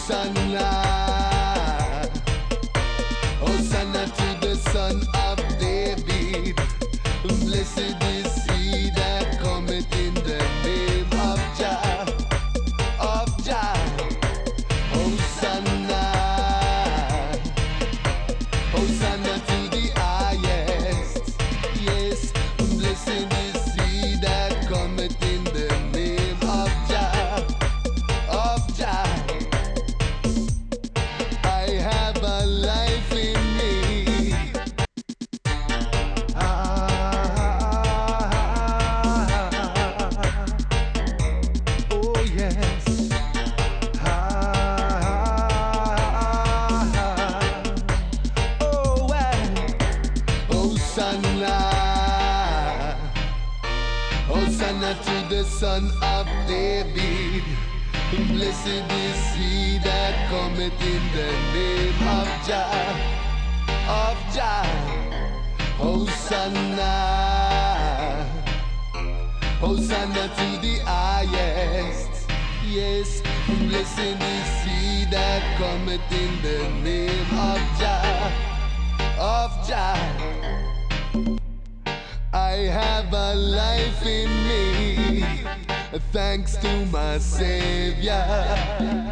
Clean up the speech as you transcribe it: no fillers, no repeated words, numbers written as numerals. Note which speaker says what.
Speaker 1: Hosanna, Hosanna to the Son of David. Blessed is he that cometh in the name of Jah, of Jah. Hosanna, Hosanna to the highest. Yes, blessed is he that cometh in the name of Jah, of Jah. I have a life in me. Oh yes. Oh well. Hosanna, Hosanna to the Son of David. Blessed is he that cometh in the name of Jah, of Jah. Hosanna, Hosanna to the highest. Yes, blessed is he that cometh in the name of Jah, of Jah. I have a life in me, thanks to my Savior.